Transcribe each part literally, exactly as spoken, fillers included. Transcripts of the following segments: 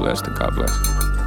bless, to God bless.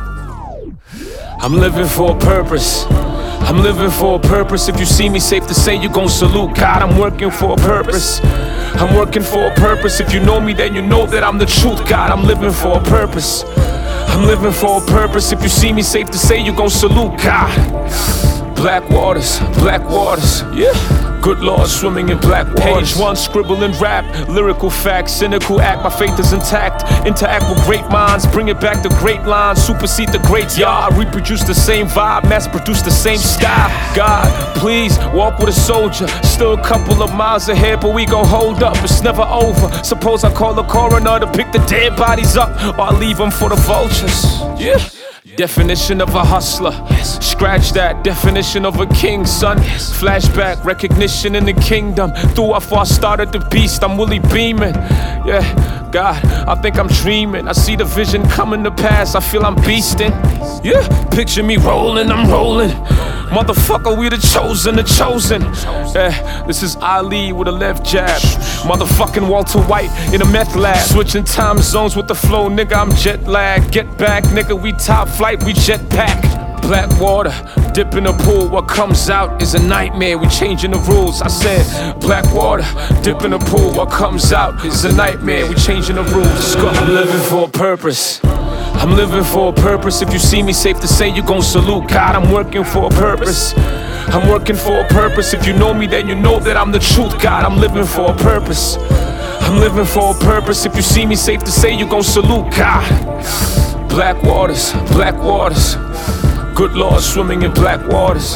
I'm living for a purpose. I'm living for a purpose. If you see me, safe to say you gon' salute God. I'm working for a purpose. I'm working for a purpose. If you know me, then you know that I'm the truth, God. I'm living for a purpose. I'm living for a purpose. If you see me, safe to say you gon' salute God. Black waters, black waters, yeah. Good Lord, swimming in black waters. Page one, scribble and rap, lyrical facts, cynical act, my faith is intact. Interact with great minds, bring it back to great lines, supersede the greats, yeah. I reproduce the same vibe, mass produce the same style. God, please, walk with a soldier. Still a couple of miles ahead, but we gon' hold up, it's never over. Suppose I call the coroner to pick the dead bodies up, or I leave them for the vultures, yeah. Definition of a hustler, yes. Scratch that. Definition of a king, son, yes. Flashback, recognition in the kingdom. Through how far I started the beast, I'm Willie beaming. Yeah, God, I think I'm dreaming. I see the vision coming to pass, I feel I'm beasting. Yeah, picture me rolling, I'm rolling. Motherfucker, we the chosen, the chosen. Yeah, this is Ali with a left jab. Motherfucking Walter White in a meth lab. Switching time zones with the flow, nigga, I'm jet lag. Get back, nigga, we top flight, we jet pack. Black water, dip in the pool, what comes out is a nightmare, we changing the rules. I said, black water, dip in the pool, what comes out is a nightmare, we changing the rules. I'm living for a purpose. I'm living for a purpose. If you see me, safe to say you gon' salute God. I'm working for a purpose. I'm working for a purpose. If you know me, then you know that I'm the truth, God. I'm living for a purpose. I'm living for a purpose. If you see me, safe to say you gon' salute God. Black waters, black waters. Good Lord, swimming in black waters.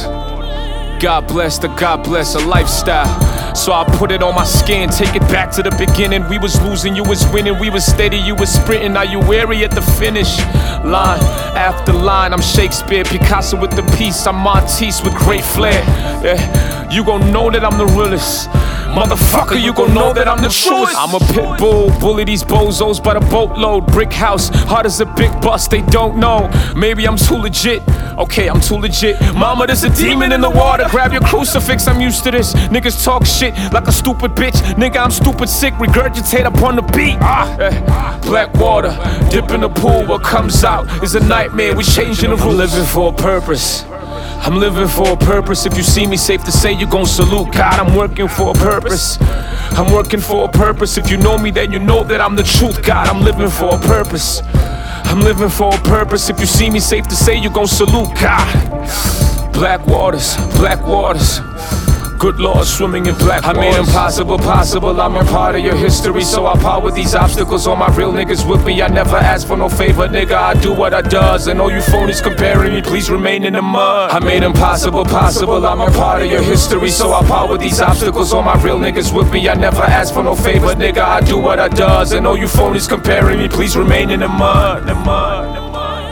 God bless, the God bless, a lifestyle. So I put it on my skin, take it back to the beginning. We was losing, you was winning, we was steady, you was sprinting. Now you weary at the finish line after line. I'm Shakespeare, Picasso with the piece. I'm Matisse with great flair. Yeah, you gon' know that I'm the realest. Motherfucker, you gon' know that I'm the truest. I'm a pit bull, bully these bozos by the boatload. Brick house, hard as a big bus, they don't know. Maybe I'm too legit, okay, I'm too legit. Mama, there's a demon in the water, grab your crucifix, I'm used to this. Niggas talk shit like a stupid bitch. Nigga, I'm stupid sick, regurgitate up on the beat. Ah, eh. Black water, dip in the pool, what comes out is a nightmare, we changing the rules. I'm living for a purpose. I'm living for a purpose. If you see me, safe to say you gon' salute God. I'm working for a purpose. I'm working for a purpose. If you know me, then you know that I'm the truth, God. I'm living for a purpose. I'm living for a purpose. If you see me, safe to say you gon' salute God. Black waters, black waters. Good Lord, swimming in black waters. I made impossible possible, I'm a part of your history. So I power these obstacles, all my real niggas with me. I never ask for no favor, nigga, I do what I does. And all you phonies comparing me, please remain in the mud. I made impossible possible, I'm a part of your history. So I power these obstacles, all my real niggas with me. I never ask for no favor, nigga, I do what I does. And all you phonies comparing me, please remain in the mud, the mud, the mud.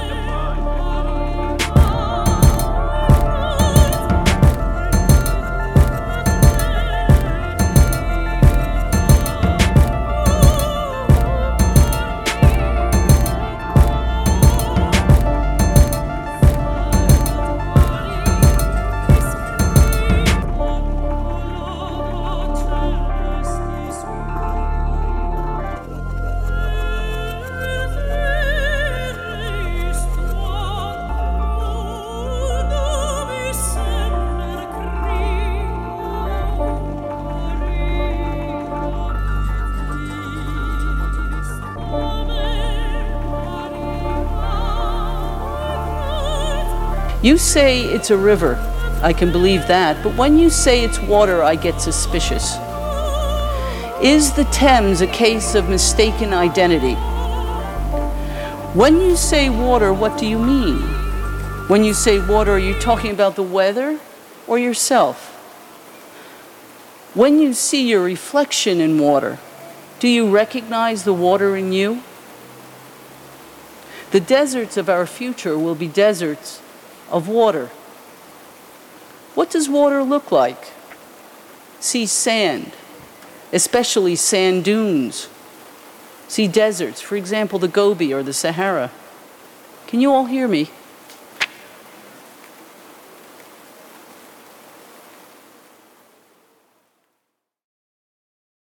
You say it's a river, I can believe that, but when you say it's water, I get suspicious. Is the Thames a case of mistaken identity? When you say water, what do you mean? When you say water, are you talking about the weather or yourself? When you see your reflection in water, do you recognize the water in you? The deserts of our future will be deserts of water. What does water look like? See sand, especially sand dunes. See deserts, for example, the Gobi or the Sahara. Can you all hear me?